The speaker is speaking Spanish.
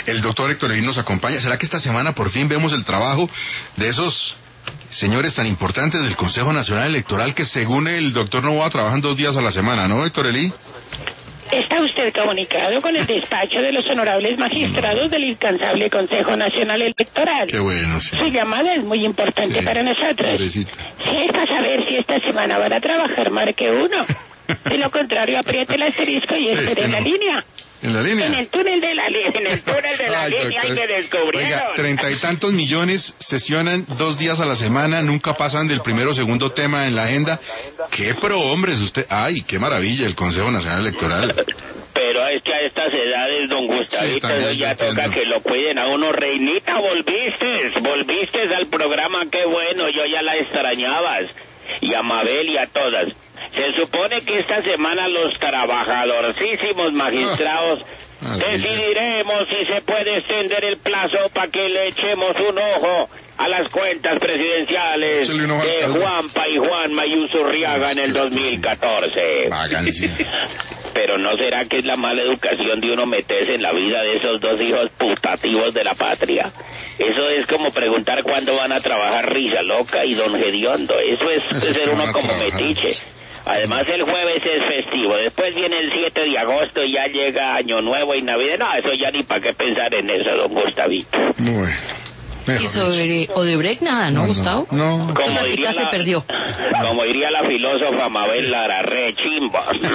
el doctor Héctor Elín nos acompaña. ¿Será que esta semana por fin vemos el trabajo de esos señores tan importantes del Consejo Nacional Electoral que según el doctor Novoa trabajan 2 días a la semana, ¿no, Héctor Elín? Está usted comunicado con el despacho de los honorables magistrados del incansable Consejo Nacional Electoral. Qué bueno, sí. Su llamada es muy importante para nosotros. Pobrecita. Si es para saber si esta semana van a trabajar, marque 1. De lo contrario, apriete el asterisco y espere en la línea. ¿En la línea? En el túnel de la línea, Ay, línea doctor. que descubrieron. Oiga, 30 y tantos millones sesionan 2 días a la semana, nunca pasan del primero o segundo tema en la agenda. ¡Qué pro hombres usted! ¡Ay, qué maravilla el Consejo Nacional Electoral! Pero es que a estas edades, don Gustavito, también, eso ya yo toca entiendo. que lo cuiden a uno. Reinita, volviste al programa, qué bueno, yo ya la extrañabas. Y a Mabel y a todas. Se supone que esta semana los trabajadorcísimos magistrados decidiremos si se puede extender el plazo para que le echemos un ojo a las cuentas presidenciales Échale un ojo al de caldo. Juanpa y Juanma y Usurriaga en el 2014. Vagancia. Pero ¿no será que es la mala educación de uno meterse en la vida de esos 2 hijos putativos de la patria? Eso es como preguntar cuándo van a trabajar Risa Loca y Don Gediondo. Eso es ser uno como metiche. Además el jueves es festivo, después viene el 7 de agosto y ya llega Año Nuevo y Navidad. No, eso ya ni para qué pensar en eso, don Gustavito. Bueno. Y sobre Odebrecht nada, ¿no, Gustavo? No. Como Esta plática se perdió. Como diría la filósofa Mabel Lara, rechimba.